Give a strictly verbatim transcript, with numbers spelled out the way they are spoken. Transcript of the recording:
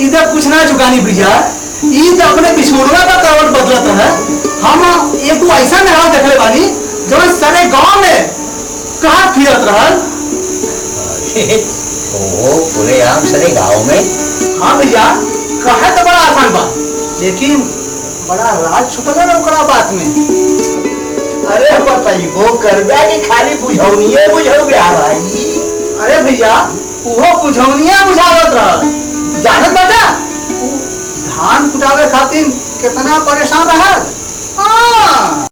इधर कुछ ना चुकानी भैया, ईद अपने बिछोड़वा का करवट बदलत है। हम एगो ऐसा नहा देखले बानी जो सारे गांव में कहाँ फिरत रहल। ओ पूरे आम सारे गांव में। हाँ भैया, कहे तो बड़ा आसान बात, लेकिन बड़ा राज छुपल है ओकरा बात में। अरे बताइए वो करबा कि खाली बुझौनिए बुझौगे भाई। अरे भैया, वो बुझौनिया बुझावत रहल। जानत बाटा धान कुटावे खातिर कितना परेशान रहल। हाँ